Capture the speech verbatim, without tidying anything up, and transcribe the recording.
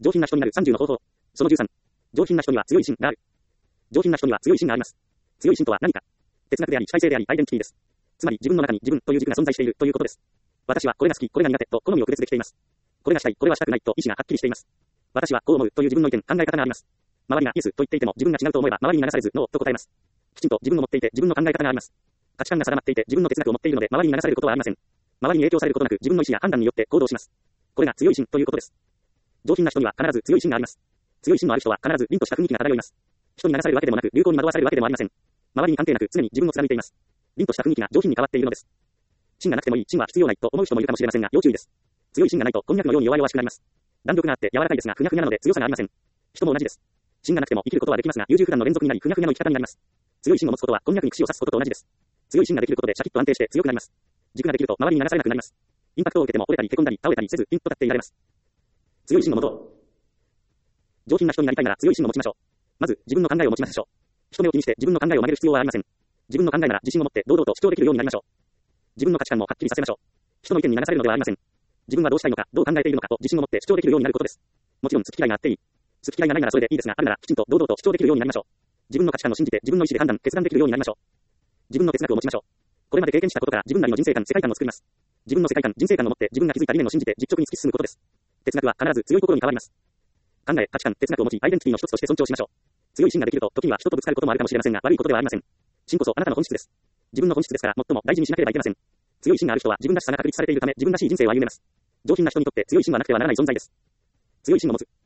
上品な人になるさんじゅうの方法。そのじゅうさん。上品な人には強い心がある。上品な人には強い心があります。強い心とは何か。哲学であり主体性でありアイデンティティです。つまり自分の中に自分という軸が存在しているということです。私はこれが好き、これが苦手と好みを区別できています。これがしたい、これはしたくないと意思がはっきりしています。私はこう思うという自分の意見、考え方があります。周りがイエスと言っていても自分が違うと思えば周りに流されずノーと答えます。きちんと自分を持っていて自分の考え方があります。価値観が定まっていて自分の哲学を持っているので周りに流されることはありません。周りに影響されることなく自分の意思や判断によって行動します。これが強い心ということです。上品な人には必ず強い心があります。強い心のある人は必ず凛とした雰囲気が漂います。人に流されるわけでもなく流行に惑わされるわけでもありません。周りに関係なく常に自分を貫いています。凛とした雰囲気が上品に変わっているのです。芯がなくてもいい、芯は必要ないと思う人もいるかもしれませんが要注意です。強い芯がないとこんにゃくのように弱々しくなります。弾力があって柔らかいですがふにゃふにゃなので強さがありません。人も同じです。芯がなくても生きることはできますが優柔不断の連続になりふにゃふにゃの生き方になります。強い芯を持つことはこんにゃくに串を刺すことと同じです。強い芯ができることでシャキッと安定して強くなります。軸ができると周りに流されなくなります。インパクトを受けても折れたりへこんだり倒れたりせずピンと立っていられます。強い芯を持とう。上品な人になりたいなら強い芯を持ちましょう。まず自分の考えを持ちましょう。人目を気にして自分の考えを曲げる必要はありません。自分の考えなら自信を持って堂々と主張できるようになりましょう。自分の価値観もはっきりさせましょう。人の意見に流されるのではありません。自分はどうしたいのか、どう考えているのかと自信を持って主張できるようになることです。もちろん好き嫌いがあっていい。好き嫌いがないならそれでいいですが、あるならきちんと堂々と主張できるようになりましょう。自分の価値観を信じて自分の意思で判断、決断できるようになりましょう。自分の哲学を持ちましょう。これまで経験したことから自分なりの人生観、世界観を作ります。自分の世界観、人生観を持って自分が築いた理念を信じて実直に突き進むことです。哲学は必ず強い心に変わります。考え、価値観、哲学を持ち、アイデンティティの一つとして尊重しましょう。強い芯ができると、時には人とぶつかることもあるかもしれませんが、悪いことではありません。芯こそあなたの本質です。自分の本質ですから、最も大事にしなければいけません。強い芯がある人は自分らしさが確立されているため、自分らしい人生を歩めます。上品な人にとって強い芯はなくてはならない存在です。強い芯を持つ。